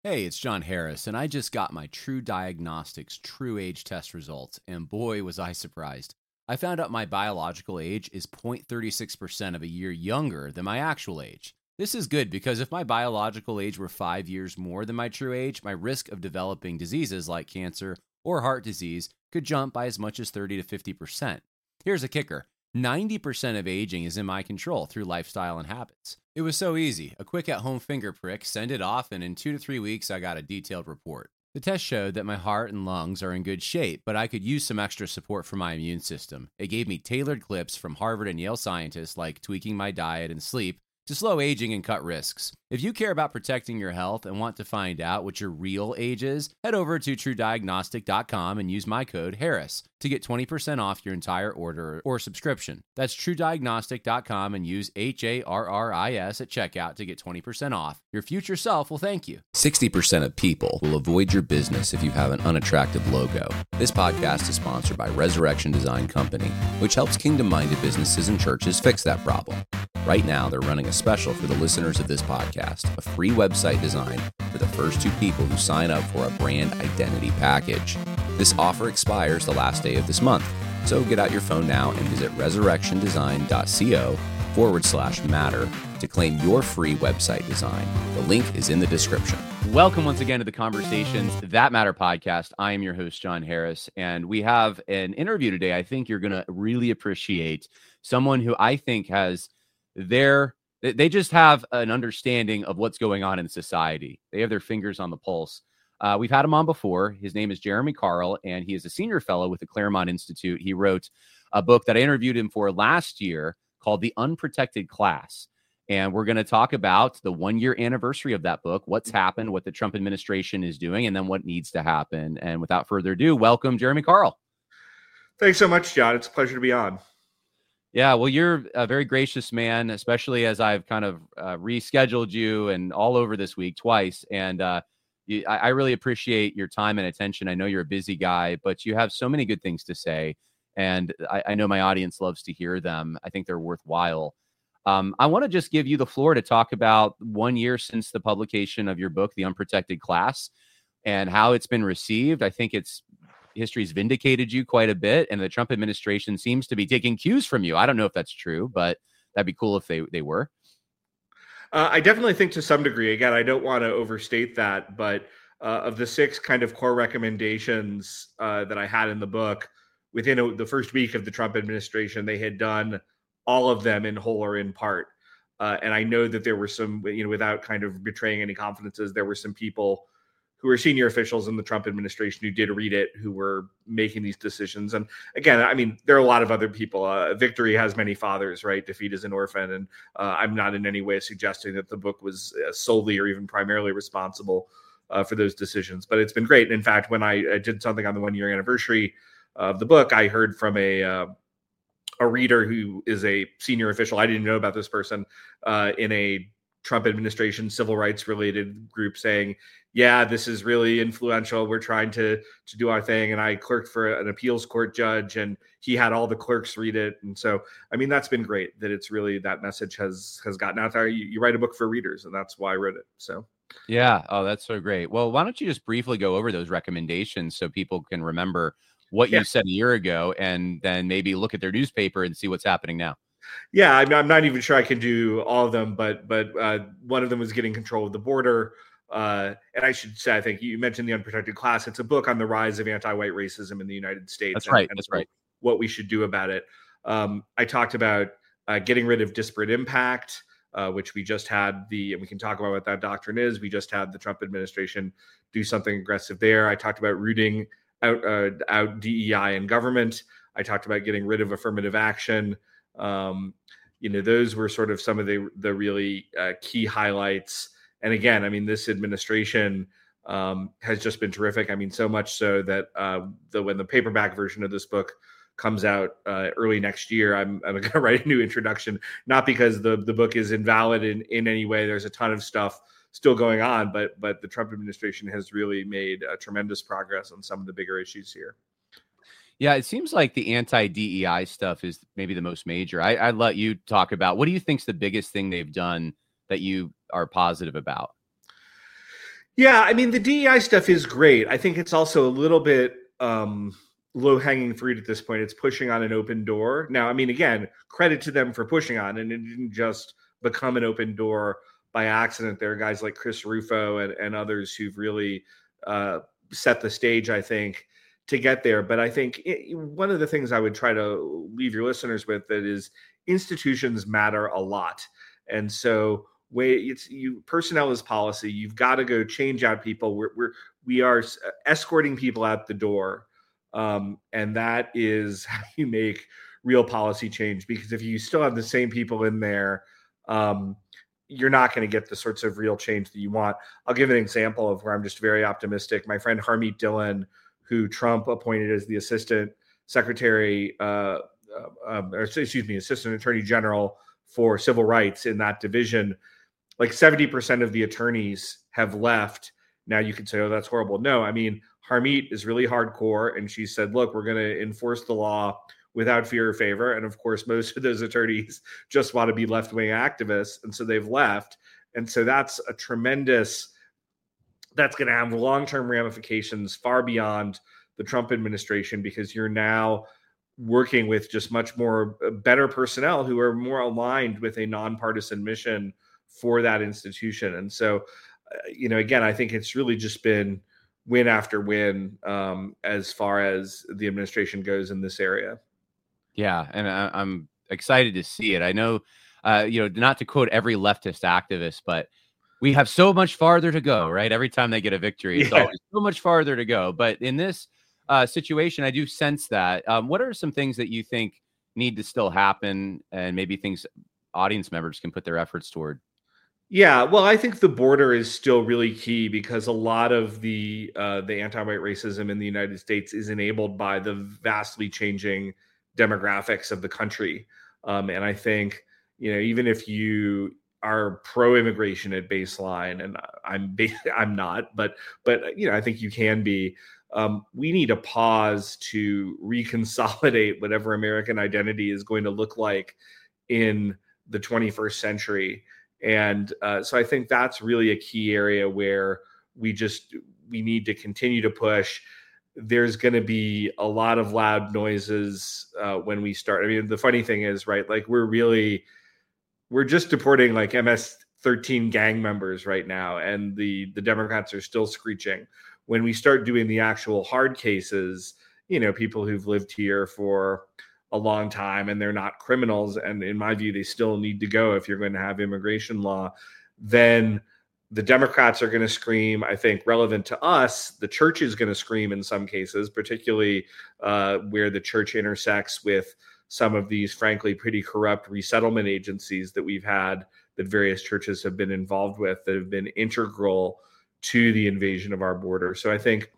Hey, it's John Harris, and I just got my True Diagnostics True Age test results, and boy, was I surprised. I found out my biological age is 0.36% of a year younger than my actual age. This is good because if my biological age were 5 years more than my true age, my risk of developing diseases like cancer or heart disease could jump by as much as 30 to 50%. Here's a kicker. 90% of aging is in my control through lifestyle and habits. It was so easy. A quick at-home finger prick, send it off, and in 2 to 3 weeks, I got a detailed report. The test showed that my heart and lungs are in good shape, but I could use some extra support for my immune system. It gave me tailored clips from Harvard and Yale scientists like tweaking my diet and sleep to slow aging and cut risks. If you care about protecting your health and want to find out what your real age is, head over to TrueDiagnostic.com and use my code Harris to get 20% off your entire order or subscription. That's TrueDiagnostic.com and use HARRIS at checkout to get 20% off. Your future self will thank you. 60% of people will avoid your business if you have an unattractive logo. This podcast is sponsored by Resurrection Design Company, which helps kingdom-minded businesses and churches fix that problem. Right now, they're running a special for the listeners of this podcast, a free website design for the first 2 people who sign up for a brand identity package. This offer expires the last day of this month, so get out your phone now and visit resurrectiondesign.co/matter to claim your free website design. The link is in the description. Welcome once again to the Conversations That Matter podcast. I am your host, John Harris, and we have an interview today I think you're going to really appreciate. Someone who I think has they just have an understanding of what's going on in society. They have their fingers on the pulse. We've had him on before. His name is Jeremy Carl, and he is a senior fellow with the Claremont Institute. He wrote a book that I interviewed him for last year called The Unprotected Class. And we're going to talk about the 1-year anniversary of that book, what's happened, what the Trump administration is doing, and then what needs to happen. And without further ado, welcome, Jeremy Carl. Thanks so much, John. It's a pleasure to be on. Yeah, well, you're a very gracious man, especially as I've kind of rescheduled you and all over this week twice. And I really appreciate your time and attention. I know you're a busy guy, but you have so many good things to say. And I know my audience loves to hear them. I think they're worthwhile. I want to just give you the floor to talk about 1 year since the publication of your book, The Unprotected Class, and how it's been received. I think history's vindicated you quite a bit, and the Trump administration seems to be taking cues from you. I don't know if that's true, but that'd be cool if they were. I definitely think to some degree. Again, I don't want to overstate that, but of the 6 kind of core recommendations that I had in the book, within the first week of the Trump administration, they had done all of them in whole or in part. And I know that there were some, without kind of betraying any confidences, there were some people who are senior officials in the Trump administration who did read it, who were making these decisions. And again, I mean, there are a lot of other people. Victory has many fathers, right? Defeat is an orphan. And I'm not in any way suggesting that the book was solely or even primarily responsible for those decisions. But it's been great. And in fact, when I did something on the 1-year anniversary of the book, I heard from a reader who is a senior official. I didn't know about this person in a Trump administration civil rights related group saying, yeah, this is really influential. We're trying to do our thing. And I clerked for an appeals court judge, and he had all the clerks read it. And so, I mean, that's been great that it's really, that message has gotten out there. You write a book for readers, and that's why I wrote it. So, yeah. Oh, that's so great. Well, why don't you just briefly go over those recommendations so people can remember what you said a year ago, and then maybe look at their newspaper and see what's happening now. Yeah, I'm not even sure I can do all of them, but one of them was getting control of the border. And I should say, I think you mentioned The Unprotected Class. It's a book on the rise of anti-white racism in the United States. That's right. That's right. What we should do about it. I talked about getting rid of disparate impact, which we just had and we can talk about what that doctrine is. We just had the Trump administration do something aggressive there. I talked about rooting out DEI in government. I talked about getting rid of affirmative action. Those were sort of some of the really key highlights. And again, I mean, this administration has just been terrific. I mean, so much so that when the paperback version of this book comes out early next year, I'm going to write a new introduction, not because the book is invalid in any way. There's a ton of stuff still going on, but the Trump administration has really made tremendous progress on some of the bigger issues here. Yeah, it seems like the anti-DEI stuff is maybe the most major. I'd let you talk about, what do you think's the biggest thing they've done that you are positive about? Yeah, I mean, the DEI stuff is great. I think it's also a little bit low hanging fruit at this point. It's pushing on an open door. Now, I mean, again, credit to them for pushing on, and it didn't just become an open door by accident. There are guys like Chris Rufo and others who've really set the stage, I think, to get there. But I think one of the things I would try to leave your listeners with that is institutions matter a lot. And so personnel is policy. You've got to go change out people. We are escorting people out the door. And that is how you make real policy change, because if you still have the same people in there, you're not going to get the sorts of real change that you want. I'll give an example of where I'm just very optimistic. My friend Harmeet Dillon, who Trump appointed as the assistant secretary, assistant attorney general for civil rights in that division, like 70% of the attorneys have left. Now you can say, oh, that's horrible. No, I mean, Harmeet is really hardcore. And she said, look, we're going to enforce the law without fear or favor. And of course, most of those attorneys just want to be left-wing activists. And so they've left. And so that's going to have long-term ramifications far beyond the Trump administration, because you're now working with just much more better personnel who are more aligned with a nonpartisan mission for that institution. And so, again, I think it's really just been win after win as far as the administration goes in this area. Yeah, and I'm excited to see it. I know, not to quote every leftist activist, but we have so much farther to go, right? Every time they get a victory, it's always so much farther to go. But in this situation, I do sense that. What are some things that you think need to still happen, and maybe things audience members can put their efforts toward? Yeah, well, I think the border is still really key, because a lot of the anti-white racism in the United States is enabled by the vastly changing demographics of the country. And I think, even if you are pro-immigration at baseline, and I'm not, but I think you can be. We need a pause to reconsolidate whatever American identity is going to look like in the 21st century. And so I think that's really a key area where we need to continue to push. There's going to be a lot of loud noises when we start. I mean, the funny thing is, right, like we're just deporting like MS-13 gang members right now, and the Democrats are still screeching. When we start doing the actual hard cases, people who've lived here for a long time and they're not criminals, and in my view, they still need to go if you're going to have immigration law, then the Democrats are going to scream. I think relevant to us, the church is going to scream in some cases, particularly where the church intersects with some of these, frankly, pretty corrupt resettlement agencies that we've had, that various churches have been involved with, that have been integral to the invasion of our border. So I think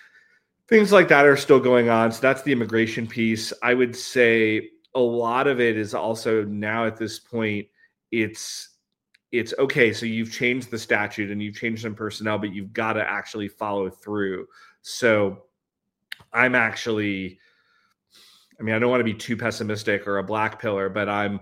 things like that are still going on. So that's the immigration piece. I would say a lot of it is also now at this point, it's okay. So you've changed the statute and you've changed some personnel, but you've got to actually follow through. So I don't want to be too pessimistic or a black pillar, but I'm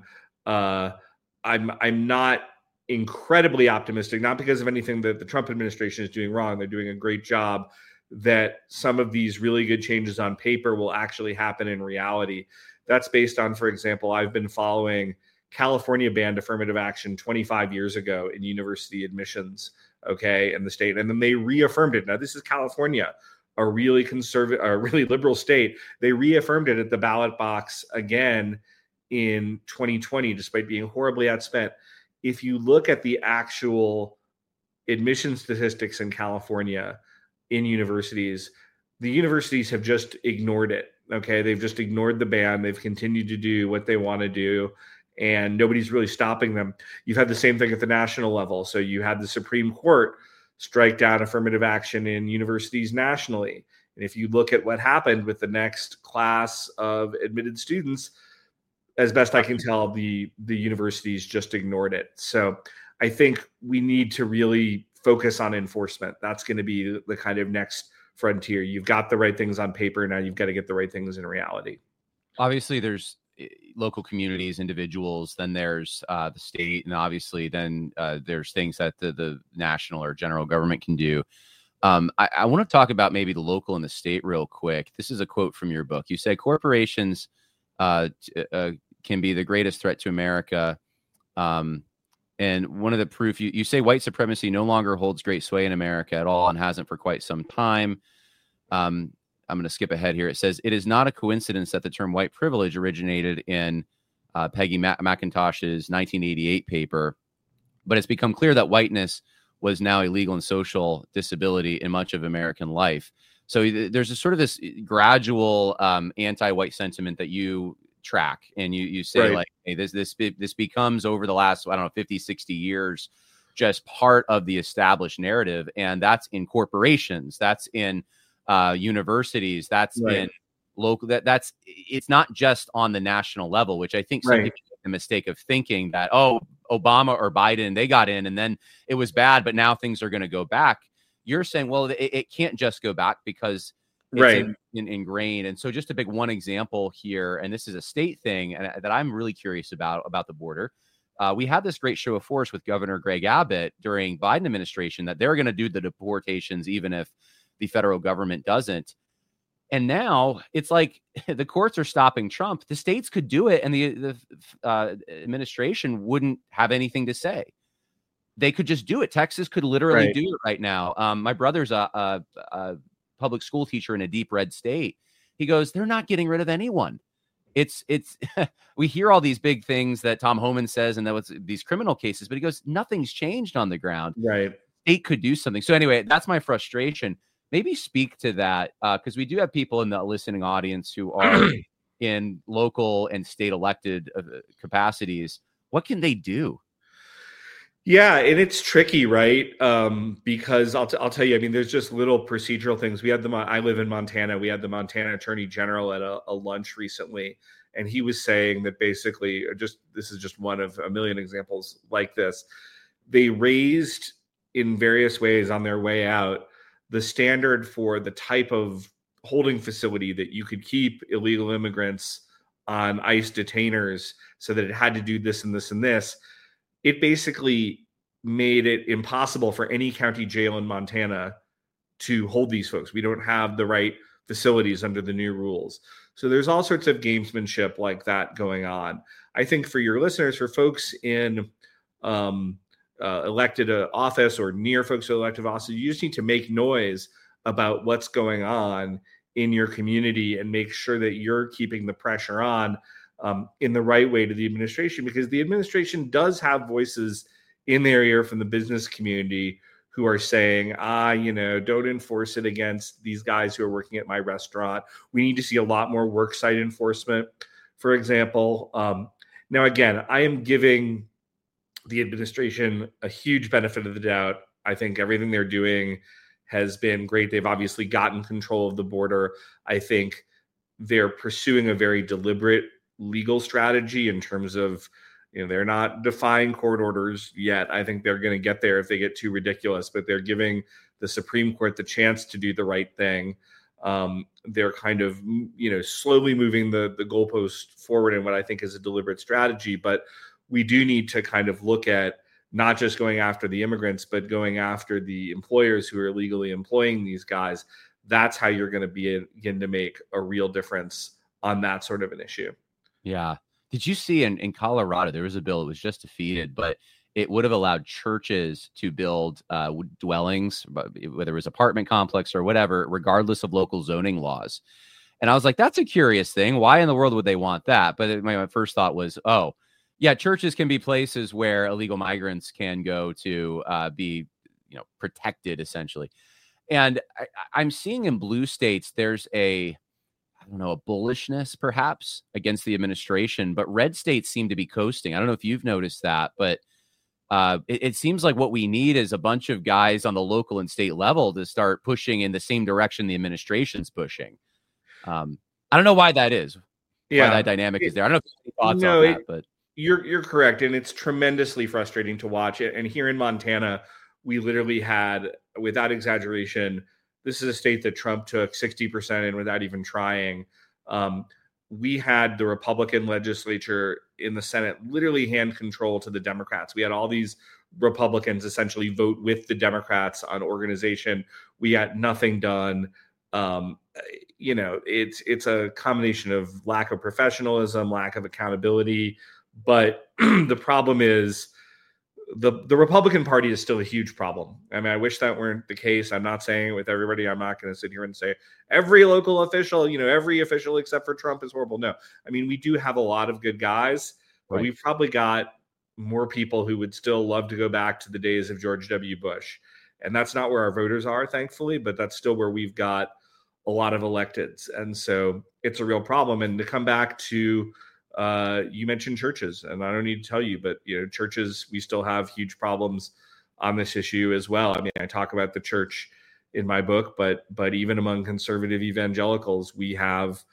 not incredibly optimistic, not because of anything that the Trump administration is doing wrong. They're doing a great job, that some of these really good changes on paper will actually happen in reality. That's based on, for example, I've been following California banned affirmative action 25 years ago in university admissions, in the state. And then they reaffirmed it. Now, this is California, a really conservative, a really liberal state. They reaffirmed it at the ballot box again in 2020, despite being horribly outspent. If you look at the actual admission statistics in California in universities, the universities have just ignored it. They've just ignored the ban. They've continued to do what they want to do, and nobody's really stopping them. You've had the same thing at the national level. So you had the Supreme Court strike down affirmative action in universities nationally. And if you look at what happened with the next class of admitted students, as best I can tell, the universities just ignored it. So I think we need to really focus on enforcement. That's going to be the kind of next frontier. You've got the right things on paper. Now you've got to get the right things in reality. Obviously, there's local communities, individuals, then there's the state, and obviously then there's things that the national or general government can do. I want to talk about maybe the local and the state real quick. This is a quote from your book. You say corporations can be the greatest threat to America. And one of the proof, you say white supremacy no longer holds great sway in America at all and hasn't for quite some time. I'm going to skip ahead here. It says, it is not a coincidence that the term white privilege originated in Peggy McIntosh's 1988 paper, but it's become clear that whiteness was now a legal and social disability in much of American life. So there's a sort of this gradual anti-white sentiment that you track, and you say, right, like, hey, this becomes over the last, 50, 60 years, just part of the established narrative. And that's in corporations, that's in universities, that's right, in local, that's it's not just on the national level, which I think some people make the mistake of thinking that, oh, Obama or Biden, they got in and then it was bad, but now things are going to go back. You're saying, well, it can't just go back because it's ingrained. And so just to pick one example here, and this is a state thing and that I'm really curious about the border. We had this great show of force with Governor Greg Abbott during Biden administration that they're going to do the deportations even if the federal government doesn't. And now it's like the courts are stopping Trump. The states could do it, and the administration wouldn't have anything to say. They could just do it. Texas could literally do it right now. My brother's a public school teacher in a deep red state. He goes, they're not getting rid of anyone. It's we hear all these big things that Tom Homan says, and that was these criminal cases, but he goes, nothing's changed on the ground. Right. State could do something. So anyway, that's my frustration. Maybe speak to that, because we do have people in the listening audience who are in local and state elected capacities. What can they do? Yeah, and it's tricky, right? Because I'll tell you, I mean, there's just little procedural things. We had I live in Montana. We had the Montana Attorney General at a lunch recently, and he was saying that basically, this is just one of a million examples like this. They raised in various ways on their way out the standard for the type of holding facility that you could keep illegal immigrants on ICE detainers, so that it had to do this and this and this. It basically made it impossible for any county jail in Montana to hold these folks. We don't have the right facilities under the new rules. So there's all sorts of gamesmanship like that going on. I think for your listeners, for folks in elected office or near folks who elected office, you just need to make noise about what's going on in your community and make sure that you're keeping the pressure on in the right way to the administration, because the administration does have voices in their ear from the business community who are saying, don't enforce it against these guys who are working at my restaurant. We need to see a lot more worksite enforcement, for example. Now, again, I am giving the administration a huge benefit of the doubt. I think everything they're doing has been great. They've obviously gotten control of the border. I think they're pursuing a very deliberate legal strategy in terms of, they're not defying court orders yet. I think they're going to get there if they get too ridiculous, but they're giving the Supreme Court the chance to do the right thing. They're kind of, slowly moving the goalpost forward in what I think is a deliberate strategy. But we do need to kind of look at not just going after the immigrants, but going after the employers who are illegally employing these guys. That's how you're going to begin to make a real difference on that sort of an issue. Yeah. Did you see in Colorado, there was a bill that was just defeated, but it would have allowed churches to build dwellings, whether it was apartment complex or whatever, regardless of local zoning laws. And I was like, that's a curious thing. Why in the world would they want that? But my first thought was, oh, yeah, churches can be places where illegal migrants can go to be, protected, essentially. And I'm seeing in blue states, there's a bullishness perhaps against the administration, but red states seem to be coasting. I don't know if you've noticed that, but it seems like what we need is a bunch of guys on the local and state level to start pushing in the same direction the administration's pushing. I don't know why that is. Yeah, why that dynamic is there. I don't know if you have any thoughts on that, but you're correct, and it's tremendously frustrating to watch it. And here in Montana, we literally had, without exaggeration, this is a state that Trump took 60% in without even trying. we had the Republican legislature in the Senate literally hand control to the Democrats. We had all these Republicans essentially vote with the Democrats on organization. We got nothing done. It's a combination of lack of professionalism, lack of accountability. But the problem is the Republican Party is still a huge problem. I mean, I wish that weren't the case. I'm not saying it with everybody. I'm not going to sit here and say every local official, every official except for Trump is horrible. No, I mean, we do have a lot of good guys, but we've probably got more people who would still love to go back to the days of George W. Bush. And that's not where our voters are, thankfully, but that's still where we've got a lot of electeds. And so it's a real problem. And to come back to, you mentioned churches, and I don't need to tell you, but churches, we still have huge problems on this issue as well. I mean, I talk about the church in my book, but even among conservative evangelicals, we have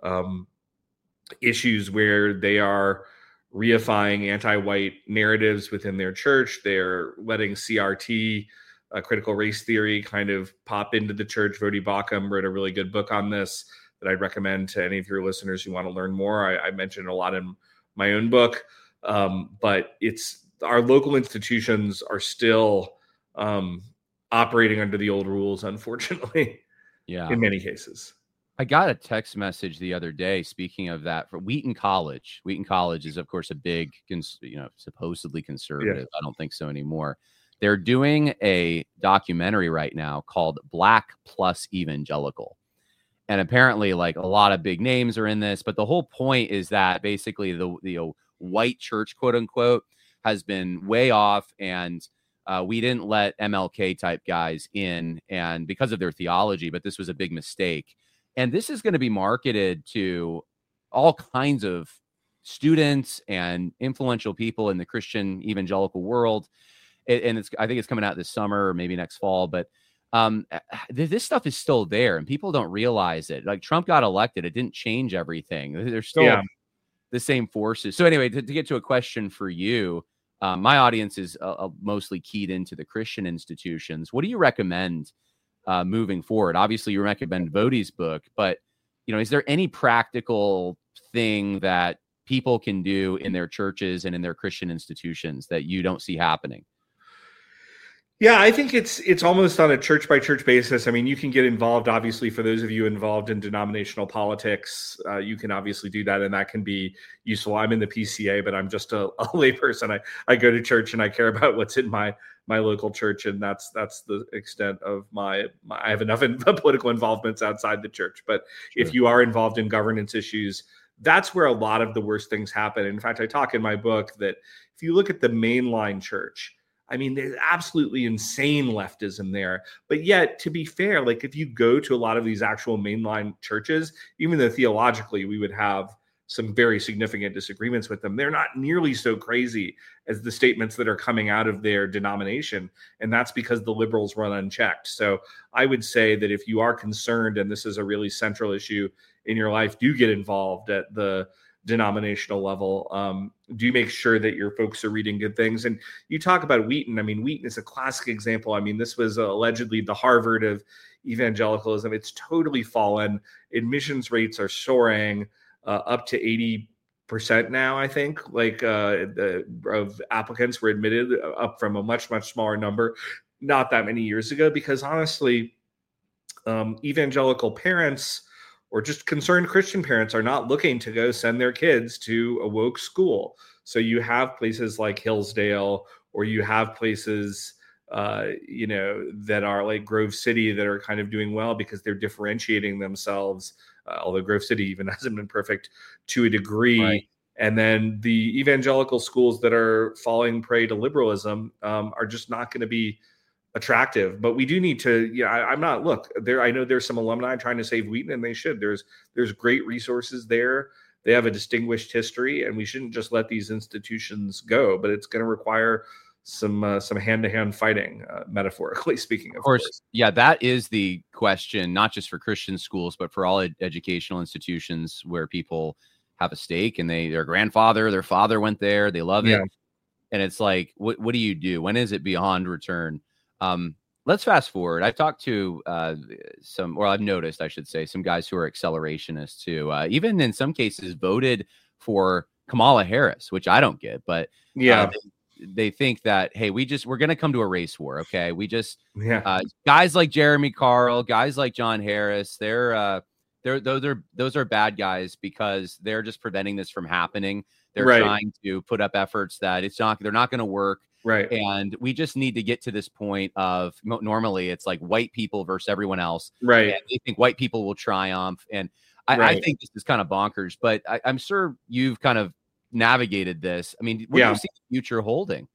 issues where they are reifying anti-white narratives within their church. They're letting CRT, critical race theory, kind of pop into the church. Voddie Baucham wrote a really good book on this that I'd recommend to any of your listeners who want to learn more. I mentioned a lot in my own book, but it's our local institutions are still operating under the old rules, unfortunately. Yeah, in many cases. I got a text message the other day, speaking of that, for Wheaton College. Wheaton College is, of course, a big, supposedly conservative. Yeah. I don't think so anymore. They're doing a documentary right now called Black Plus Evangelical. And apparently, like, a lot of big names are in this. But the whole point is that basically the white church, quote unquote, has been way off. And we didn't let MLK type guys in, and because of their theology. But this was a big mistake. And this is going to be marketed to all kinds of students and influential people in the Christian evangelical world. And I think it's coming out this summer or maybe next fall. But this stuff is still there, and people don't realize it. Like, Trump got elected, it didn't change everything. There's still the same forces. So anyway, to get to a question for you, my audience is mostly keyed into the Christian institutions. What do you recommend moving forward? Obviously, you recommend Voddie's book, but is there any practical thing that people can do in their churches and in their Christian institutions that you don't see happening? Yeah, I think it's almost on a church by church basis. I mean, you can get involved, obviously, for those of you involved in denominational politics, you can obviously do that, and that can be useful. I'm in the PCA, but I'm just a layperson. I go to church and I care about what's in my local church, and that's the extent of I have enough political involvements outside the church. But If you are involved in governance issues, that's where a lot of the worst things happen. In fact, I talk in my book that if you look at the mainline church, I mean, there's absolutely insane leftism there. But yet, to be fair, like, if you go to a lot of these actual mainline churches, even though theologically we would have some very significant disagreements with them, they're not nearly so crazy as the statements that are coming out of their denomination. And that's because the liberals run unchecked. So I would say that if you are concerned, and this is a really central issue in your life, do get involved at the denominational level. Do make sure that your folks are reading good things. And you talk about Wheaton. I mean, Wheaton is a classic example. I mean, this was allegedly the Harvard of evangelicalism. It's totally fallen. Admissions rates are soaring up to 80% now, I think, of applicants were admitted, up from a much, much smaller number not that many years ago, because honestly, evangelical parents or just concerned Christian parents are not looking to go send their kids to a woke school. So you have places like Hillsdale, or you have places, that are like Grove City that are kind of doing well because they're differentiating themselves. Although Grove City even hasn't been perfect to a degree. Right. And then the evangelical schools that are falling prey to liberalism are just not going to be attractive. But we do need to, I'm not, look, there, I know there's some alumni trying to save Wheaton, and they should. There's great resources there. They have a distinguished history, and we shouldn't just let these institutions go, but it's going to require some hand-to-hand fighting, metaphorically speaking, of course. Yeah, that is the question, not just for Christian schools, but for all educational institutions where people have a stake, and their grandfather, their father went there, they love it. And it's like, what do you do? When is it beyond return? let's fast forward. I've talked to I've noticed, I should say, some guys who are accelerationists who even in some cases voted for Kamala Harris, which I don't get, but Yeah. They think that, hey, we're going to come to a race war. Okay. Yeah. Guys like Jeremy Carl, guys like John Harris, those are bad guys because they're just preventing this from happening. They're trying to put up efforts that they're not going to work. Right. And we just need to get to this point of normally it's like white people versus everyone else. Right. And they think white people will triumph. And I think this is kind of bonkers, but I'm sure you've kind of navigated this. I mean, what do you see the future holding?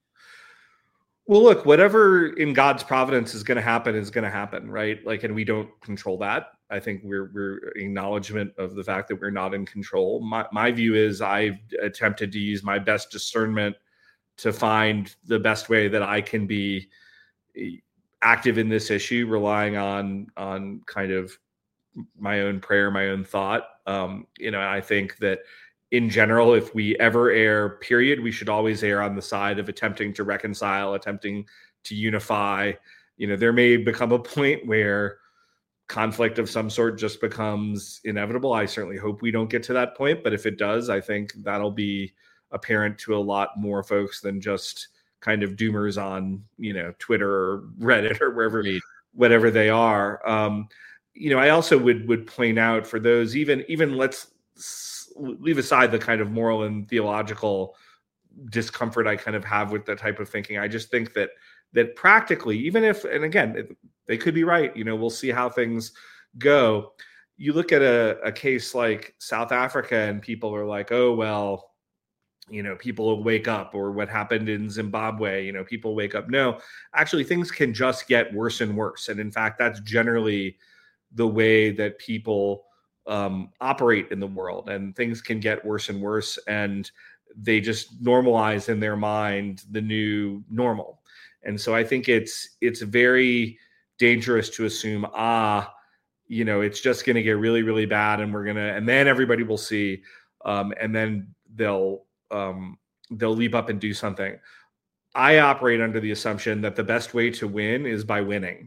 Well, look, whatever in God's providence is going to happen, right? Like, and we don't control that. I think we're acknowledgement of the fact that we're not in control. My view is I've attempted to use my best discernment to find the best way that I can be active in this issue, relying on kind of my own prayer, my own thought. I think that in general, if we ever err, period, we should always err on the side of attempting to reconcile, attempting to unify. There may become a point where conflict of some sort just becomes inevitable. I certainly hope we don't get to that point, but if it does, I think that'll be apparent to a lot more folks than just kind of doomers on, Twitter or Reddit or wherever, whatever they are. I also would point out for those, even let's leave aside the kind of moral and theological discomfort I kind of have with that type of thinking. I just think that practically, even if, and again, they could be right, we'll see how things go. You look at a case like South Africa and people are like, oh, well, people will wake up, or what happened in Zimbabwe, people wake up. No, actually things can just get worse and worse. And in fact, that's generally the way that people operate in the world, and things can get worse and worse, and they just normalize in their mind the new normal. And so I think it's very dangerous to assume, it's just going to get really, really bad, and then everybody will see, and then they'll leap up and do something. I operate under the assumption that the best way to win is by winning.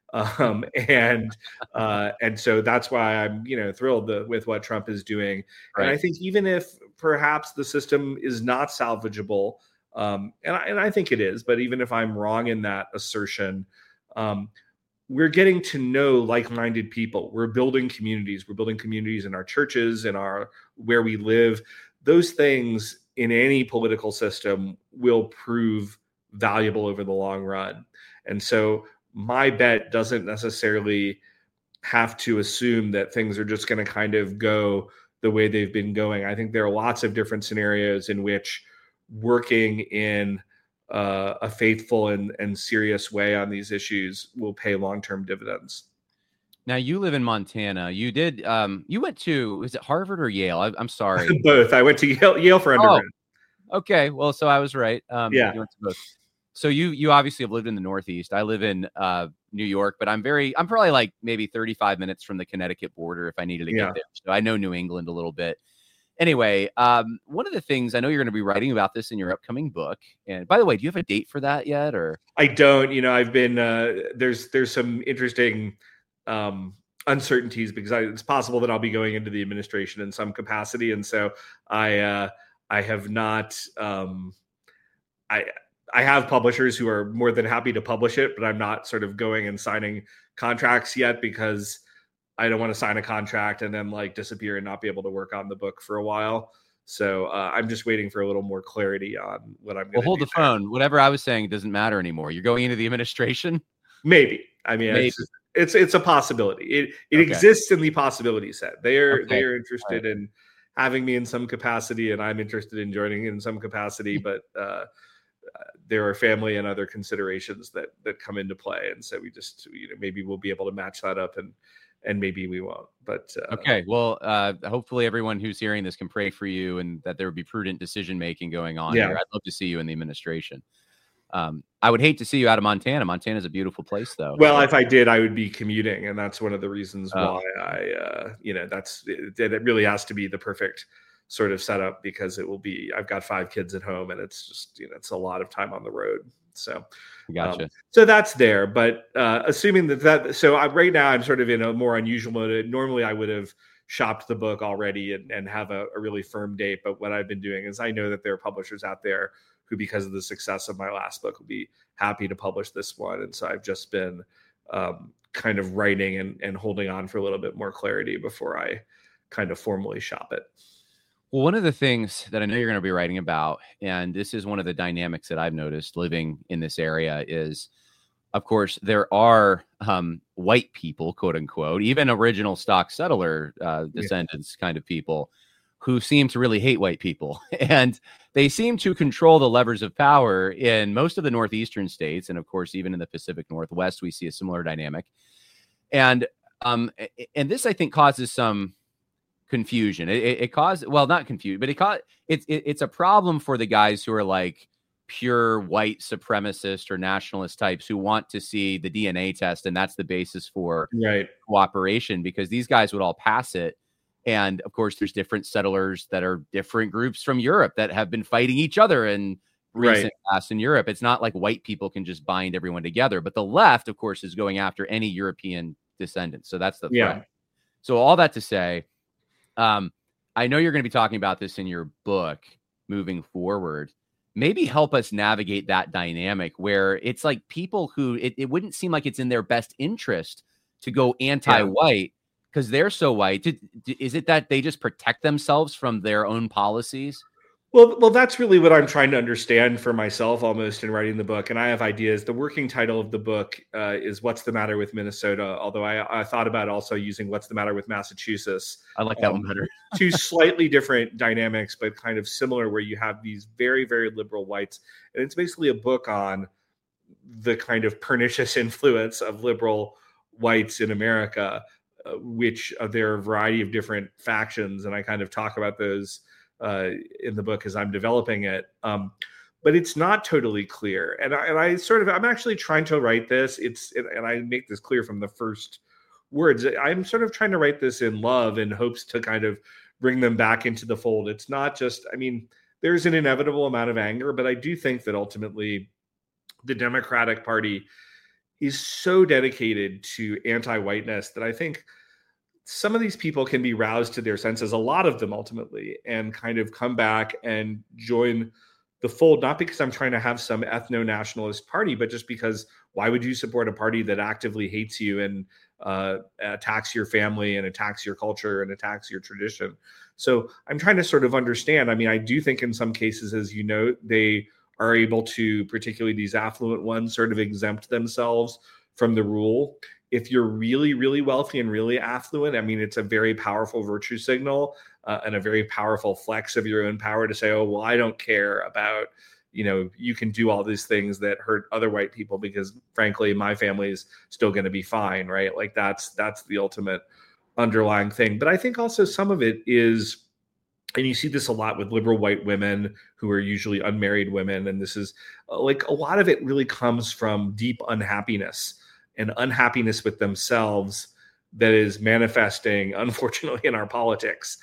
And so that's why I'm, thrilled with what Trump is doing. Right. And I think even if perhaps the system is not salvageable, and I think it is, but even if I'm wrong in that assertion, we're getting to know like-minded people. We're building communities. We're building communities in our churches, where we live. Those things in any political system will prove valuable over the long run. And so my bet doesn't necessarily have to assume that things are just going to kind of go the way they've been going. I think there are lots of different scenarios in which working in a faithful and serious way on these issues will pay long-term dividends. Now, you live in Montana. You did. You went to, is it Harvard or Yale? I'm sorry. Both. I went to Yale for undergrad. Oh, okay. Well, so I was right. Yeah. You went to both. So you obviously have lived in the Northeast. I live in New York, but I'm probably like maybe 35 minutes from the Connecticut border if I needed to get there. So I know New England a little bit. Anyway, one of the things, I know you're going to be writing about this in your upcoming book. And by the way, do you have a date for that yet? Or I don't. I've been there's some interesting uncertainties because it's possible that I'll be going into the administration in some capacity, and so I have not. I have publishers who are more than happy to publish it, but I'm not sort of going and signing contracts yet because I don't want to sign a contract and then like disappear and not be able to work on the book for a while. So I'm just waiting for a little more clarity on what I'm going to do. Well, hold the phone. Whatever I was saying doesn't matter anymore. You're going into the administration? Maybe. I mean, maybe. It's a possibility. It exists in the possibility set. They are interested in having me in some capacity, and I'm interested in joining in some capacity, but there are family and other considerations that come into play. And so we just, maybe we'll be able to match that up and maybe we won't, but okay. Well, hopefully everyone who's hearing this can pray for you and that there would be prudent decision-making going on here. I'd love to see you in the administration. I would hate to see you out of Montana. Montana's a beautiful place though. Well, if I did, I would be commuting. And that's one of the reasons why it really has to be the perfect sort of setup because I've got 5 kids at home and it's just, it's a lot of time on the road. So, Gotcha. So that's there. But assuming so right now I'm sort of in a more unusual mode. Normally I would have shopped the book already and have a really firm date. But what I've been doing is I know that there are publishers out there who, because of the success of my last book, will be happy to publish this one. And so I've just been kind of writing and holding on for a little bit more clarity before I kind of formally shop it. Well, one of the things that I know you're going to be writing about, and this is one of the dynamics that I've noticed living in this area, is, of course, there are white people, quote unquote, even original stock settler descendants kind of people who seem to really hate white people. And they seem to control the levers of power in most of the northeastern states. And of course, even in the Pacific Northwest, we see a similar dynamic. And this, I think, causes some confusion. It caused, well, not confusion, but it's a problem for the guys who are like pure white supremacist or nationalist types who want to see the DNA test, and that's the basis for cooperation, because these guys would all pass it. And of course, there's different settlers that are different groups from Europe that have been fighting each other in recent past in Europe. It's not like white people can just bind everyone together, but the left, of course, is going after any European descendants. So that's the threat. So all that to say, I know you're going to be talking about this in your book moving forward. Maybe help us navigate that dynamic where it's like people who it wouldn't seem like it's in their best interest to go anti-white because they're so white. Is it that they just protect themselves from their own policies? Well, that's really what I'm trying to understand for myself almost in writing the book. And I have ideas. The working title of the book is What's the Matter with Minnesota? Although I thought about also using What's the Matter with Massachusetts? I like that one better. Two slightly different dynamics, but kind of similar, where you have these very, very liberal whites. And it's basically a book on the kind of pernicious influence of liberal whites in America, which there are a variety of different factions. And I kind of talk about those in the book as I'm developing it. But it's not totally clear. And I'm actually trying to write this. And I make this clear from the first words. I'm sort of trying to write this in love in hopes to kind of bring them back into the fold. It's not just, there's an inevitable amount of anger, but I do think that ultimately the Democratic Party is so dedicated to anti-whiteness that I think some of these people can be roused to their senses, a lot of them ultimately, and kind of come back and join the fold, not because I'm trying to have some ethno-nationalist party, but just because why would you support a party that actively hates you and attacks your family and attacks your culture and attacks your tradition? So I'm trying to sort of understand. I do think in some cases, as you know, they are able to, particularly these affluent ones, sort of exempt themselves from the rule. If you're really, really wealthy and really affluent, it's a very powerful virtue signal and a very powerful flex of your own power to say, oh, well, I don't care about, you can do all these things that hurt other white people because, frankly, my family's still going to be fine, right? Like that's the ultimate underlying thing. But I think also some of it is, and you see this a lot with liberal white women who are usually unmarried women. And this is like a lot of it really comes from deep unhappiness and unhappiness with themselves that is manifesting, unfortunately, in our politics.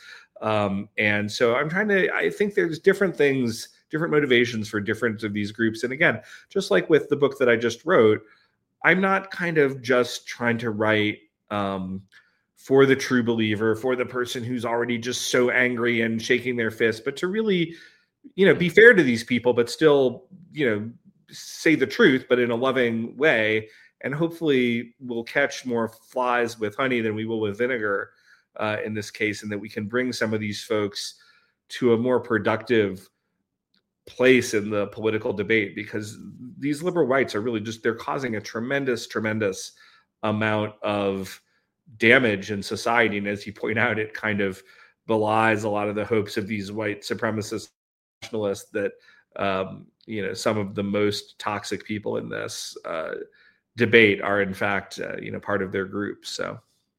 And so I think there's different things, different motivations for different of these groups. And again, just like with the book that I just wrote, I'm not kind of just trying to write for the true believer, for the person who's already just so angry and shaking their fist, but to really, be fair to these people, but still, say the truth, but in a loving way. And hopefully we'll catch more flies with honey than we will with vinegar in this case, and that we can bring some of these folks to a more productive place in the political debate, because these liberal whites are really they're causing a tremendous, tremendous amount of damage in society. And as you point out, it kind of belies a lot of the hopes of these white supremacist nationalists that, some of the most toxic people in this debate are in fact part of their group. So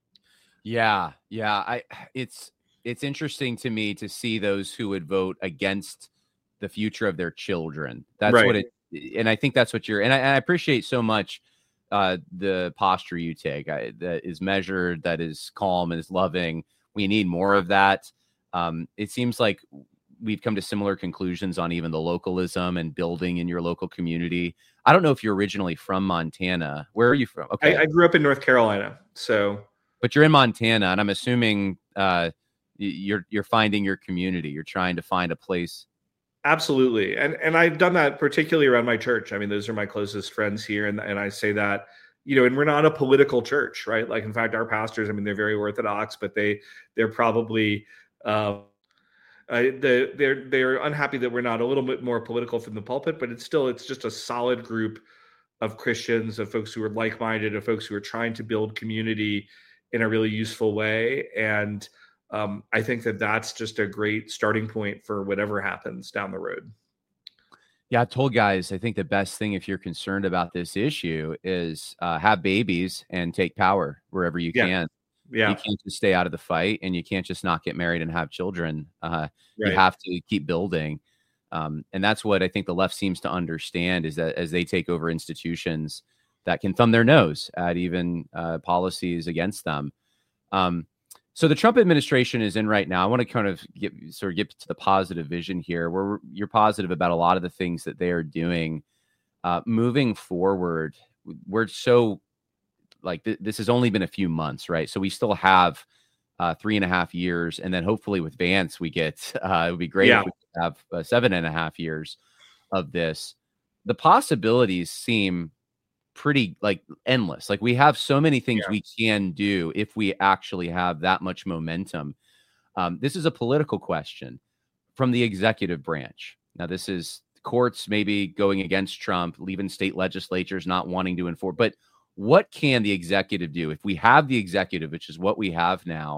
it's interesting to me to see those who would vote against the future of their children. That's right. And I think that's what and I appreciate so much the posture you take that is measured, that is calm and is loving. We need more of that. It seems like we've come to similar conclusions on even the localism and building in your local community. I don't know if you're originally from Montana. Where are you from? Okay. I grew up in North Carolina, so. But you're in Montana, and I'm assuming you're finding your community. You're trying to find a place. Absolutely. And I've done that particularly around my church. I mean, those are my closest friends here. And I say that, and we're not a political church, right? Like, in fact, our pastors, I mean, they're very Orthodox, but they're probably, they're unhappy that we're not a little bit more political from the pulpit, but it's just a solid group of Christians, of folks who are like-minded, of folks who are trying to build community in a really useful way. And I think that that's just a great starting point for whatever happens down the road. Yeah, I've told guys, I think the best thing if you're concerned about this issue is have babies and take power wherever you can. Yeah. You can't just stay out of the fight, and you can't just not get married and have children. Right. You have to keep building. And that's what I think the left seems to understand, is that as they take over institutions that can thumb their nose at even policies against them. So the Trump administration is in right now. I want to kind of get to the positive vision here, where you're positive about a lot of the things that they are doing. Moving forward, we're so like this has only been a few months, right? So we still have 3.5 years, and then hopefully with Vance, we get it would be great if we could have 7.5 years of this. The possibilities seem pretty endless. Like, we have so many things we can do if we actually have that much momentum. This is a political question from the executive branch. Now, this is courts maybe going against Trump, leaving state legislatures not wanting to enforce. But what can the executive do if we have the executive, which is what we have now?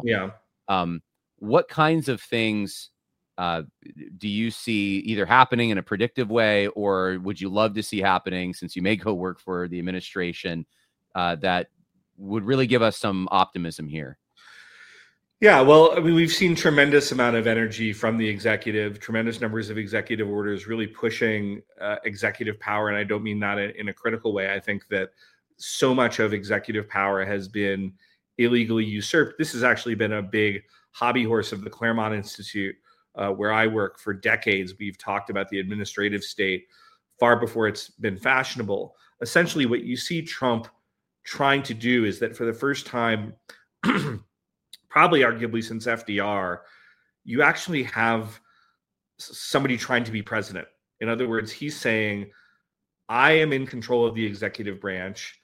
What kinds of things do you see either happening in a predictive way, or would you love to see happening, since you may go work for the administration, that would really give us some optimism here? Yeah, well, I mean, we've seen tremendous amount of energy from the executive, tremendous numbers of executive orders really pushing executive power. And I don't mean that in a critical way. I think that so much of executive power has been illegally usurped. This has actually been a big hobby horse of the Claremont Institute, where I work. For decades. We've talked about the administrative state far before it's been fashionable. Essentially, what you see Trump trying to do is that for the first time, probably arguably since FDR, you actually have somebody trying to be president. In other words, he's saying, I am in control of the executive branch.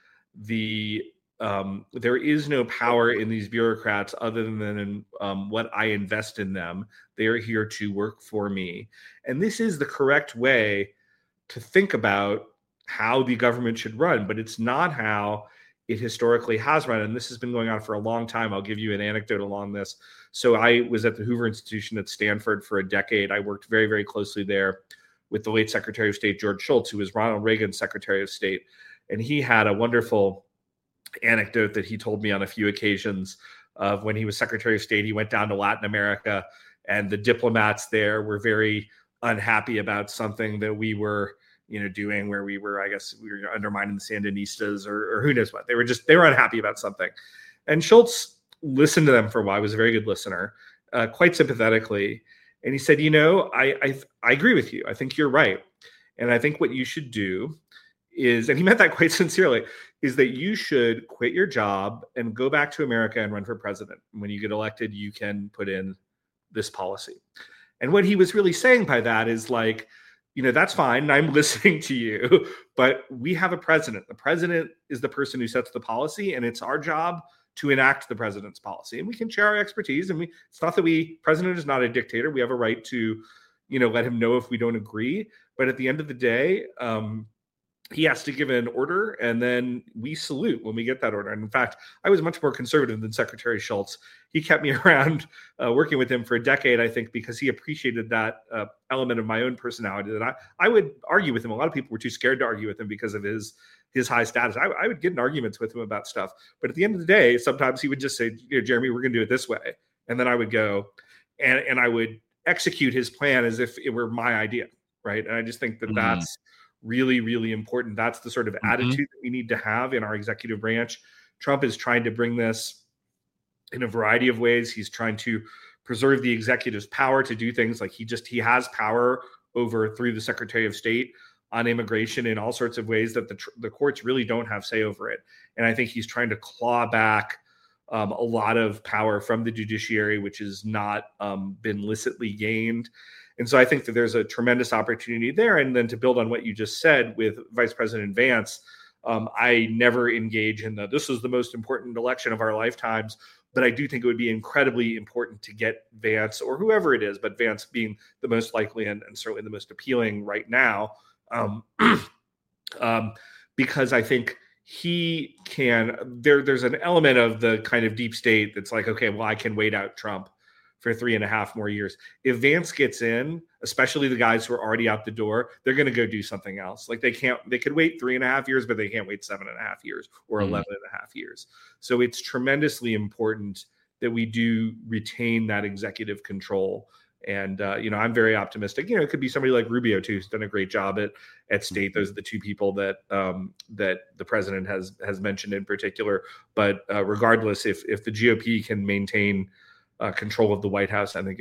There is no power in these bureaucrats other than what I invest in them. They are here to work for me. And this is the correct way to think about how the government should run, but it's not how it historically has run. And this has been going on for a long time. I'll give you an anecdote along this. So I was at the Hoover Institution at Stanford for a decade. I worked very, very closely there with the late Secretary of State, George Shultz, who was Ronald Reagan's Secretary of State. And he had a wonderful anecdote that he told me on a few occasions of when he was Secretary of State. He went down to Latin America, and the diplomats there were very unhappy about something that we were doing, where we were undermining the Sandinistas or who knows what. They were unhappy about something. And Shultz listened to them for a while. He was a very good listener, quite sympathetically. And he said, I agree with you. I think you're right. And I think what you should do is, and he meant that quite sincerely, is that you should quit your job and go back to America and run for president. When you get elected, you can put in this policy. And what he was really saying by that is that's fine. I'm listening to you, but we have a president. The president is the person who sets the policy, and it's our job to enact the president's policy. And we can share our expertise. And it's not that president is not a dictator. We have a right to, let him know if we don't agree. But at the end of the day, he has to give an order, and then we salute when we get that order. And in fact, I was much more conservative than Secretary Shultz. He kept me around working with him for a decade, I think, because he appreciated that element of my own personality that I would argue with him. A lot of people were too scared to argue with him because of his high status. I would get in arguments with him about stuff. But at the end of the day, sometimes he would just say, Jeremy, we're going to do it this way. And then I would go and I would execute his plan as if it were my idea, right? And I just think that that's really, really important. That's the sort of attitude that we need to have in our executive branch. Trump is trying to bring this in a variety of ways. He's trying to preserve the executive's power to do things like he has power over through the Secretary of State on immigration in all sorts of ways that the courts really don't have say over it. And I think he's trying to claw back a lot of power from the judiciary, which has not been licitly gained. And so I think that there's a tremendous opportunity there. And then to build on what you just said with Vice President Vance, I never engage in this is the most important election of our lifetimes. But I do think it would be incredibly important to get Vance, or whoever it is, but Vance being the most likely and certainly the most appealing right now, because I think he can, there's an element of the kind of deep state that's like, okay, well, I can wait out Trump for 3.5 more years. If Vance gets in, especially the guys who are already out the door, they're going to go do something else. Like they could wait 3.5 years, but they can't wait 7.5 years or 11.5 years. So it's tremendously important that we do retain that executive control. And, I'm very optimistic. It could be somebody like Rubio too, who's done a great job at state. Those are the two people that the president has mentioned in particular. But regardless, if the GOP can maintain control of the White House, I think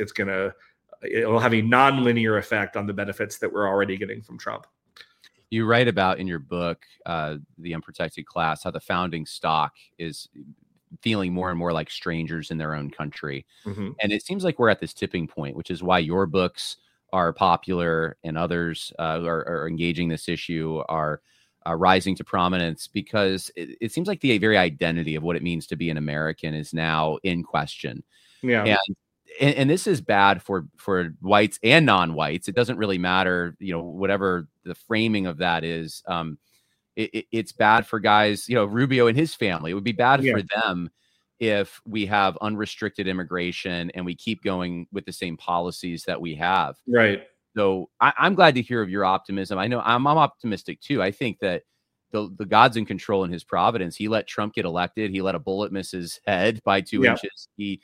it'll have a nonlinear effect on the benefits that we're already getting from Trump. You write about in your book, The Unprotected Class, how the founding stock is feeling more and more like strangers in their own country. Mm-hmm. And it seems like we're at this tipping point, which is why your books are popular and others are engaging this issue, are rising to prominence, because it seems like the very identity of what it means to be an American is now in question. Yeah. And this is bad for whites and non-whites. It doesn't really matter, whatever the framing of that is. It's bad for guys, Rubio and his family. It would be bad for them if we have unrestricted immigration and we keep going with the same policies that we have. Right. So I'm glad to hear of your optimism. I know I'm optimistic too. I think that the God's in control in his providence. He let Trump get elected. He let a bullet miss his head by 2 inches. He's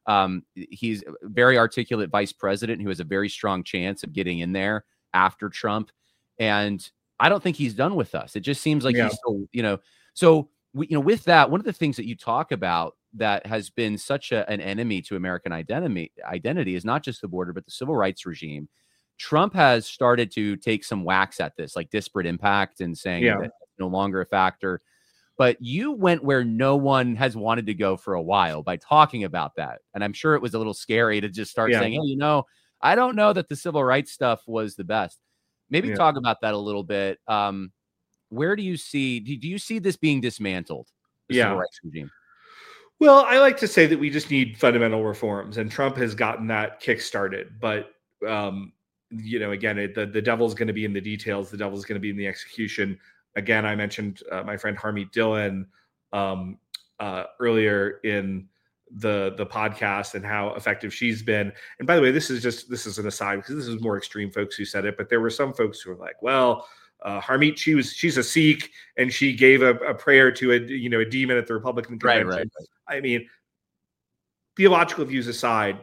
a very articulate vice president who has a very strong chance of getting in there after Trump. And I don't think he's done with us. It just seems like he's still, so with that, one of the things that you talk about that has been such an enemy to American identity is not just the border, but the civil rights regime. Trump has started to take some whacks at this, like disparate impact, and saying that it's no longer a factor. But you went where no one has wanted to go for a while by talking about that. And I'm sure it was a little scary to just start saying, hey, I don't know that the civil rights stuff was the best. Maybe talk about that a little bit. Where do you see this being dismantled? The civil rights regime? Well, I like to say that we just need fundamental reforms, and Trump has gotten that kick-started. But, again, the devil's going to be in the details. The devil's going to be in the execution. Again, I mentioned my friend Harmeet Dillon earlier in the podcast and how effective she's been. And by the way, this is an aside because this is more extreme folks who said it, but there were some folks who were like, well, Harmeet, she's a Sikh and she gave a prayer to a demon at the Republican convention. Right. I mean, theological views aside,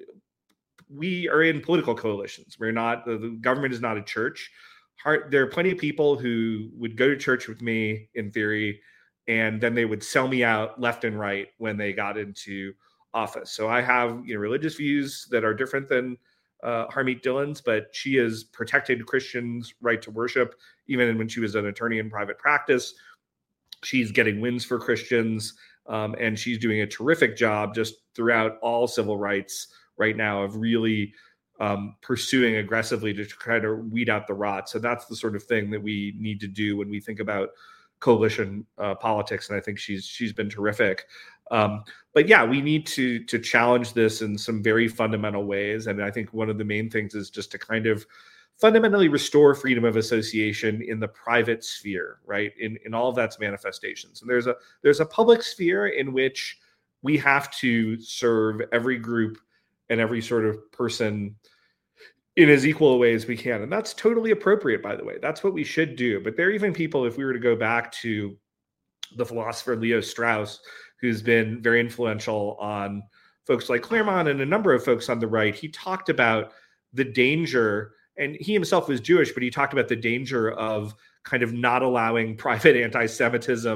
we are in political coalitions. We're not, the government is not a church. There are plenty of people who would go to church with me in theory, and then they would sell me out left and right when they got into office. So I have religious views that are different than Harmeet Dillon's, but she has protected Christians' right to worship, even when she was an attorney in private practice. She's getting wins for Christians, and she's doing a terrific job just throughout all civil rights right now of really pursuing aggressively to try to weed out the rot. So that's the sort of thing that we need to do when we think about coalition politics, and I think she's been terrific. But yeah, we need to challenge this in some very fundamental ways, and I think one of the main things is just to kind of fundamentally restore freedom of association in the private sphere, right? In all of that's manifestations. And there's a public sphere in which we have to serve every group and every sort of person in as equal a way as we can. And that's totally appropriate, by the way. That's what we should do. But there are even people, if we were to go back to the philosopher Leo Strauss, who's been very influential on folks like Claremont and a number of folks on the right, he talked about the danger, and he himself was Jewish, but he talked about the danger of kind of not allowing private anti-Semitism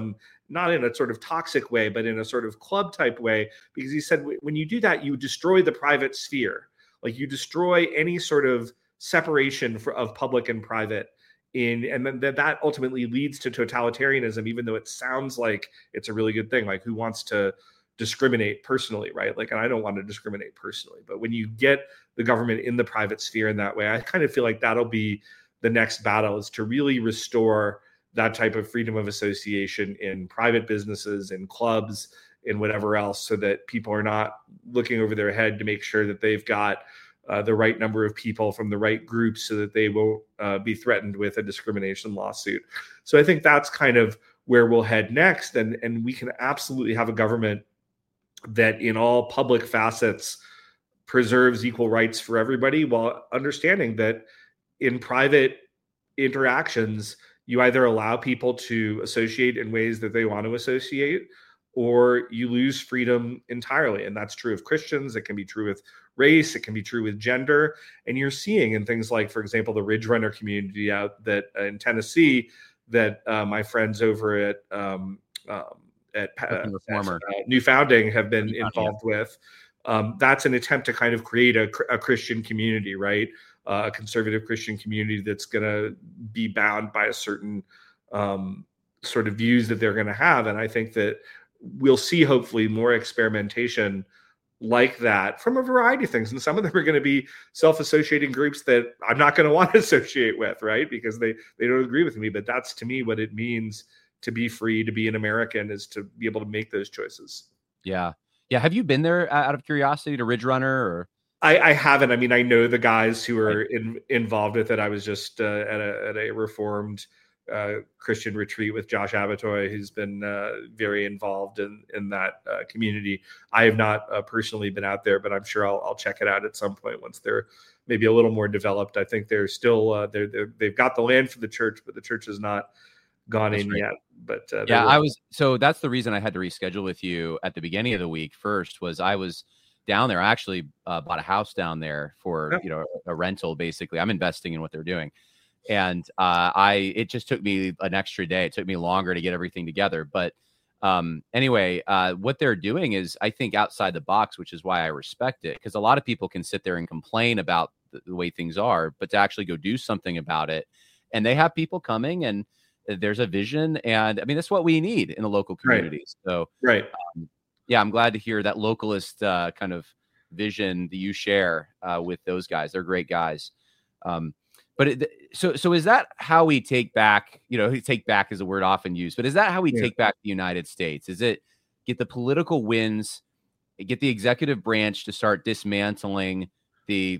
not in a sort of toxic way, but in a sort of club type way, because he said when you do that, you destroy the private sphere. Like you destroy any sort of separation of public and private and then that ultimately leads to totalitarianism, even though it sounds like it's a really good thing. Like who wants to discriminate personally, right? Like, and I don't want to discriminate personally, but when you get the government in the private sphere in that way, I kind of feel like that'll be the next battle, is to really restore that type of freedom of association in private businesses, in clubs, in whatever else, so that people are not looking over their head to make sure that they've got the right number of people from the right groups so that they won't be threatened with a discrimination lawsuit. So I think that's kind of where we'll head next. And we can absolutely have a government that in all public facets preserves equal rights for everybody, while understanding that in private interactions, you either allow people to associate in ways that they want to associate, or you lose freedom entirely. And that's true of Christians. It can be true with race. It can be true with gender. And you're seeing in things like, for example, the Ridge Runner community out that in Tennessee that my friends over at New Founding have been involved with. That's an attempt to kind of create a Christian community, right? A conservative Christian community that's going to be bound by a certain sort of views that they're going to have. And I think that we'll see hopefully more experimentation like that from a variety of things. And some of them are going to be self-associating groups that I'm not going to want to associate with, right? Because they don't agree with me. But that's, to me, what it means to be free, to be an American, is to be able to make those choices. Yeah. Yeah. Have you been there out of curiosity to Ridge Runner? Or I haven't. I mean, I know the guys who are involved with it. I was just at a Reformed Christian retreat with Josh Abatoy, who's been very involved in that community. I have not personally been out there, but I'm sure I'll check it out at some point once they're maybe a little more developed. I think they're still they've got the land for the church, but the church has not gone in yet. But so that's the reason I had to reschedule with you at the beginning of the week. First was I was down there. I actually bought a house down there for a rental. Basically, I'm investing in what they're doing. And it just took me an extra day. It took me longer to get everything together. But anyway, what they're doing is, I think, outside the box, which is why I respect it. Because a lot of people can sit there and complain about the way things are, but to actually go do something about it. And they have people coming, and there's a vision. And I mean, that's what we need in the local communities. Right. So, right. Yeah, I'm glad to hear that localist kind of vision that you share with those guys. They're great guys. But so is that how we take back, take back is a word often used, but is that how we take back the United States? Is it get the political wins, get the executive branch to start dismantling the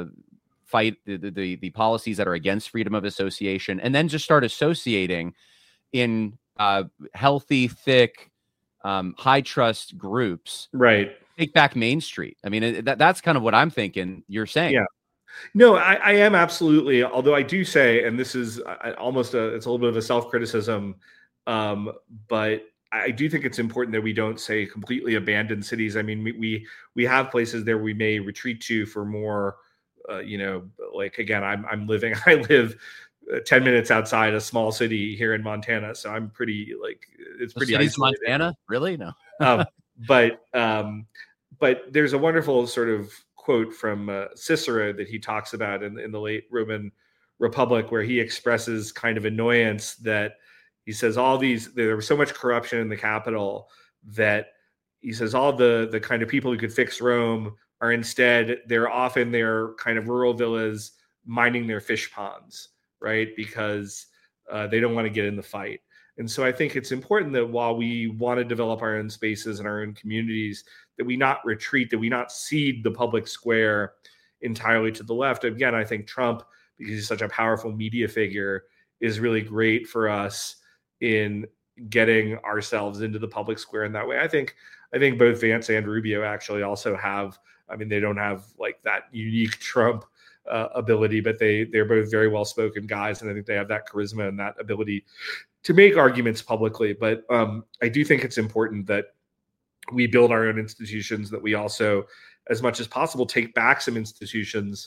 the policies that are against freedom of association, and then just start associating in healthy, thick, high trust groups? Right. Take back Main Street. I mean, that's kind of what I'm thinking you're saying. Yeah. No, I am absolutely. Although I do say, and this is almost it's a little bit of a self-criticism, but I do think it's important that we don't say completely abandon cities. I mean, we have places there we may retreat to for more, like, again, I live 10 minutes outside a small city here in Montana. So I'm pretty, it's pretty isolated. Montana? Really? No. But there's a wonderful sort of quote from Cicero that he talks about in the late Roman Republic, where he expresses kind of annoyance that he says there was so much corruption in the capital that he says all the kind of people who could fix Rome are instead, they're off in their kind of rural villas minding their fish ponds, right? Because they don't want to get in the fight. And so I think it's important that while we want to develop our own spaces and our own communities, that we not retreat, that we not cede the public square entirely to the left. Again, I think Trump, because he's such a powerful media figure, is really great for us in getting ourselves into the public square in that way. I think both Vance and Rubio actually also have, I mean, they don't have like that unique Trump ability, but they're both very well-spoken guys. And I think they have that charisma and that ability to make arguments publicly. But I do think it's important that we build our own institutions, that we also, as much as possible, take back some institutions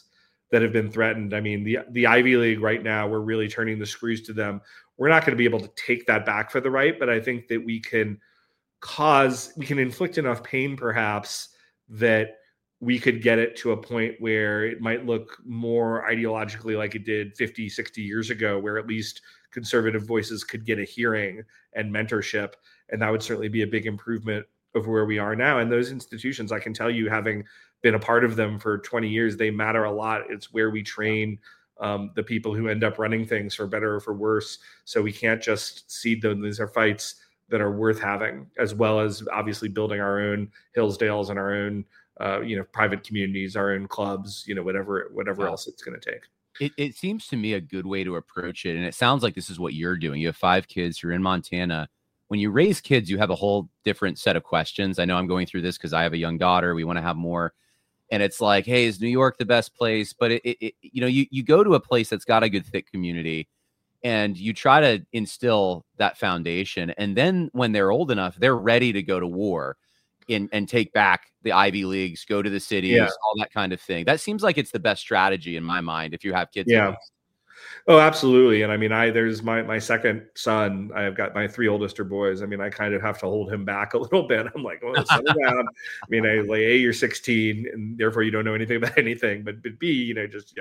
that have been threatened. I mean, the Ivy League right now, we're really turning the screws to them. We're not going to be able to take that back for the right, but I think that we can inflict enough pain perhaps that we could get it to a point where it might look more ideologically like it did 50, 60 years ago, where at least conservative voices could get a hearing and mentorship. And that would certainly be a big improvement over where we are now. And those institutions, I can tell you, having been a part of them for 20 years, they matter a lot. It's where we train the people who end up running things, for better or for worse. So we can't just cede them. These are fights that are worth having, as well as obviously building our own Hillsdales and our own private communities, our own clubs, whatever else it's going to take. It seems to me a good way to approach it. And it sounds like this is what you're doing. You have 5 kids, you're in Montana. When you raise kids, you have a whole different set of questions. I know I'm going through this because I have a young daughter. We want to have more. And it's like, hey, is New York the best place? But you go to a place that's got a good, thick community, and you try to instill that foundation. And then when they're old enough, they're ready to go to war and take back the Ivy Leagues, go to the cities, all that kind of thing. That seems like it's the best strategy in my mind if you have kids. Yeah. Oh, absolutely. And I mean, there's my second son. I've got my 3 oldest are boys. I mean, I kind of have to hold him back a little bit. I'm like, well, settle down. I mean, A, you're 16 and therefore you don't know anything about anything, but B,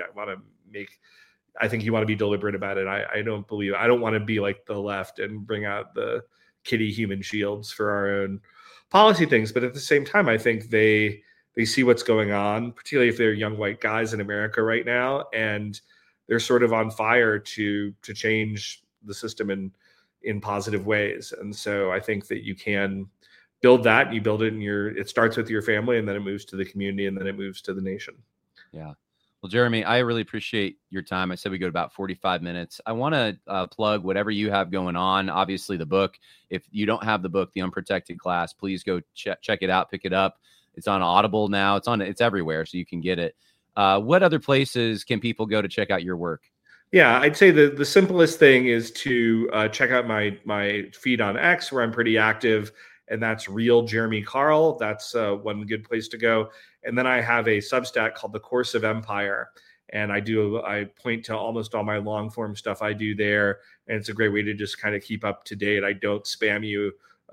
I think you want to be deliberate about it. I don't want to be like the left and bring out the kiddie human shields for our own policy things. But at the same time, I think they see what's going on, particularly if they're young white guys in America right now. And they're sort of on fire to change the system in positive ways. And so I think that you can build that. You build it it starts with your family, and then it moves to the community, and then it moves to the nation. Yeah. Well, Jeremy, I really appreciate your time. I said we go to about 45 minutes. I want to plug whatever you have going on. Obviously, the book. If you don't have the book, The Unprotected Class, please go check it out, pick it up. It's on Audible now. It's everywhere, so you can get it. What other places can people go to check out your work? Yeah, I'd say the simplest thing is to check out my feed on X, where I'm pretty active, and that's Real Jeremy Carl. That's one good place to go. And then I have a Substack called The Course of Empire, and I point to almost all my long form stuff I do there, and it's a great way to just kind of keep up to date. I don't spam you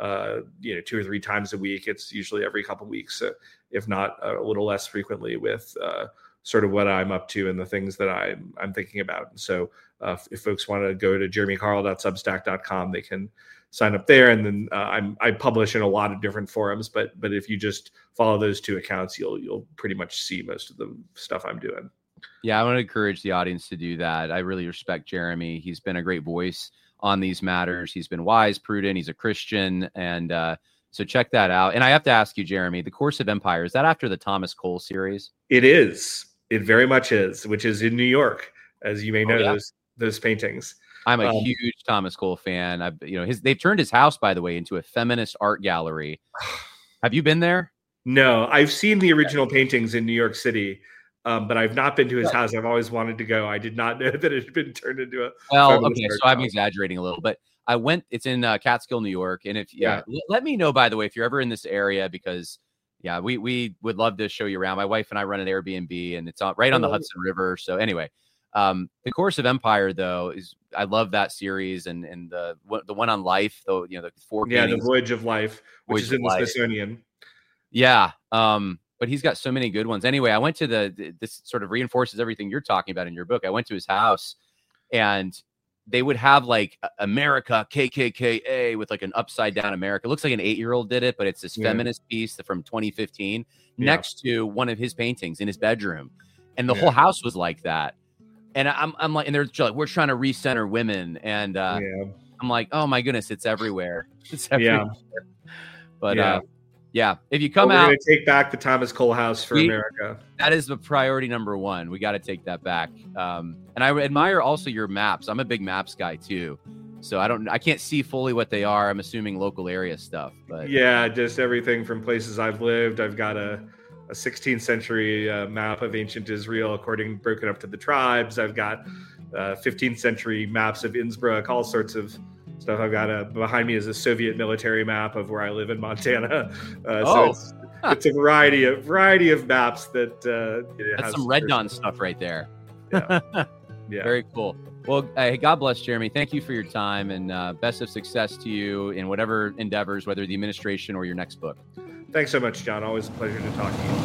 2 or 3 times a week. It's usually every couple of weeks, if not a little less frequently, with sort of what I'm up to and the things that I'm thinking about. And so if folks want to go to jeremycarl.substack.com, they can sign up there. And then I publish in a lot of different forums, but if you just follow those 2 accounts, you'll pretty much see most of the stuff I'm doing. Yeah, I want to encourage the audience to do that. I really respect Jeremy. He's been a great voice on these matters. He's been wise, prudent. He's a Christian. And so check that out. And I have to ask you, Jeremy, The Course of Empire, is that after the Thomas Cole series? It is. It very much is, which is in New York, as you may know, those paintings. I'm a huge Thomas Cole fan. They've turned his house, by the way, into a feminist art gallery. Have you been there? No, I've seen the original paintings in New York City, but I've not been to his house. I've always wanted to go. I did not know that it had been turned into a. Well, okay, so I'm exaggerating a little, but I went. It's in Catskill, New York, and let me know, by the way, if you're ever in this area, because we would love to show you around. My wife and I run an Airbnb, and it's right on the Hudson River. So anyway. The Course of Empire, though, I love that series, and the one on life, though, the 4 paintings. The Voyage of Life, which is in the Smithsonian. Yeah, but he's got so many good ones. Anyway, I went to this sort of reinforces everything you're talking about in your book. I went to his house, and they would have like America KKKA with like an upside down America. It looks like an 8-year-old did it, but it's this feminist piece from 2015 next to one of his paintings in his bedroom, and the whole house was like that. And I'm like, and they're like, we're trying to recenter women, and I'm like, oh my goodness, it's everywhere. It's everywhere. But if you come out, we're going to take back the Thomas Cole House for America. That is the priority number 1. We got to take that back. And I admire also your maps. I'm a big maps guy too, so I can't see fully what they are. I'm assuming local area stuff, but just everything from places I've lived. I've got a 16th century map of ancient Israel, broken up to the tribes. I've got 15th century maps of Innsbruck, all sorts of stuff. I've got behind me is a Soviet military map of where I live in Montana. So It's a variety of maps that That's some Red Dawn stuff right there. Yeah. Yeah. Very cool. Well, God bless, Jeremy. Thank you for your time, and best of success to you in whatever endeavors, whether the administration or your next book. Thanks so much, John. Always a pleasure to talk to you.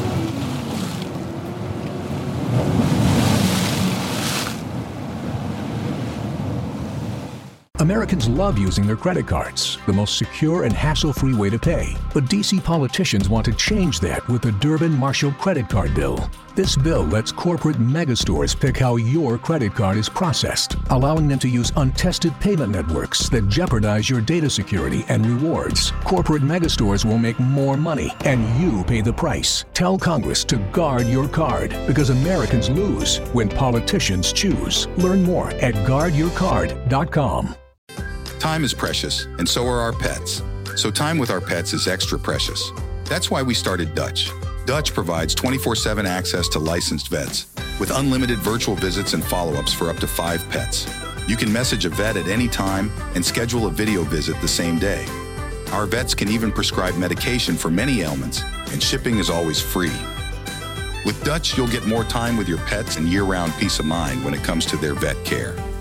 Americans love using their credit cards, the most secure and hassle-free way to pay. But D.C. politicians want to change that with the Durbin-Marshall credit card bill. This bill lets corporate megastores pick how your credit card is processed, allowing them to use untested payment networks that jeopardize your data security and rewards. Corporate megastores will make more money, and you pay the price. Tell Congress to guard your card, because Americans lose when politicians choose. Learn more at guardyourcard.com. Time is precious, and so are our pets. So time with our pets is extra precious. That's why we started Dutch. Dutch provides 24/7 access to licensed vets, with unlimited virtual visits and follow-ups for up to 5 pets. You can message a vet at any time and schedule a video visit the same day. Our vets can even prescribe medication for many ailments, and shipping is always free. With Dutch, you'll get more time with your pets and year-round peace of mind when it comes to their vet care.